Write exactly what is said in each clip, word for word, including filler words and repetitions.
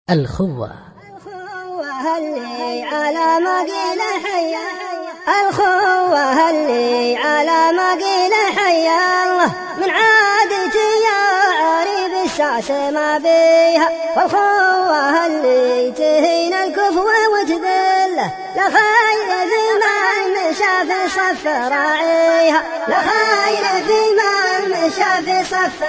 الخوة الخوة اللي على ما قيل حيا الخوة اللي على ما قيل حيا الله من عادتي يا عريب الساس ما بيها والخوة اللي تهين الكفو وتذله لا خير في من مشى في صف راعيها لا خير في من مشى في صف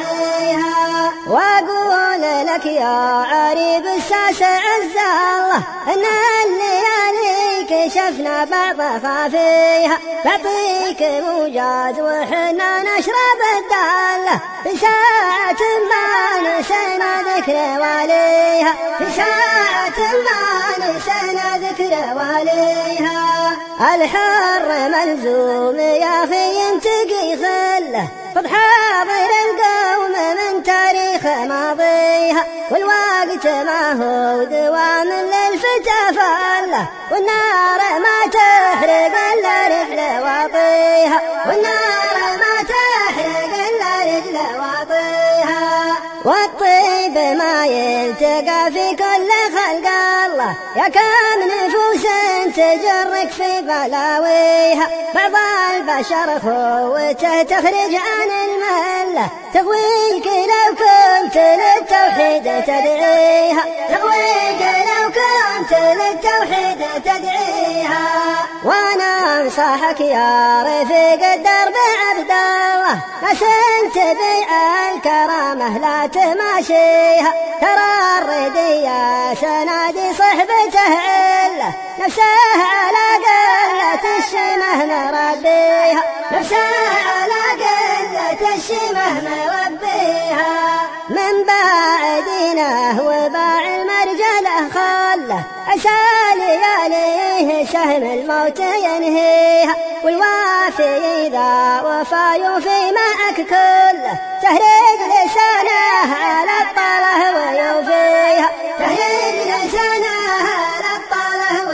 راعيها واقول لك يا عريب الساس عز الله ان الليالي كشفنا بعض خافيها بعطيك موجاز وحنا نشرب الدالة في ساعة ما نسينا ذكر واليها في ساعة ما نسينا ذكر واليها الحر ملزوم يا أخي ينتقي خله خذ حاضر القوم من تاريخ ماضيها والوقت ما هو دوام للفتى فله والنار ما تحرق إلا رجل واطيها والنار ما تحرق إلا رجل واطيها والطيب ما يلتقى في كل خلق الله يا كم نفوس تجرك في بلاويها بعض البشر خوته تخرج عن الملة تغويك لو كنت للتوحيد تدعيها تغويك لو كنت للتوحيد تدعيها وانا انصحك يا رفيق الدرب عبد الله لا تبيع الكرامة لا تماشيها ترى الردية سنادي صحبته عله نفسه على قلة الشمه مربيها نفسه على قلة الشمه مربيها من بعدينه وباع المرجله خله عسى لياليه سهم الموت ينهيها والوافي إذا وفى يوفي معك كله تهرج لسانه على الطاله ويوفيها تهرج لسانه على الطاله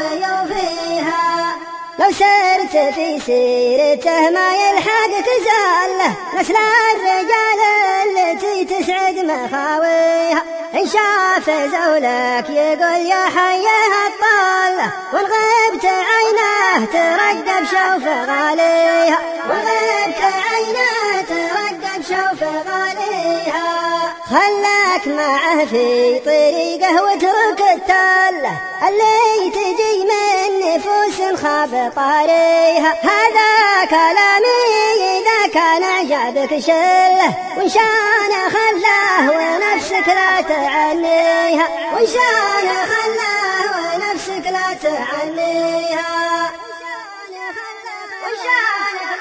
ويوفيها لو سرت في سيرته ما يلحقك زاله نسل الرجال التي تسعد مخاويها إن شاف زولك يقول يا حيها الطالة وإن غبت عينه ترقب شوف غاليها وإن غبت عينه ترقب شوف غاليها خلك معه في طريقه واترك التالة اللي تجي من نفوس خاب طاريها هذا كلامي إذا كان عجبك شله وإن شان خلاه ونفسك لا تعنيها وإن شان خلاه ونفسك لا تعنيها وإن شان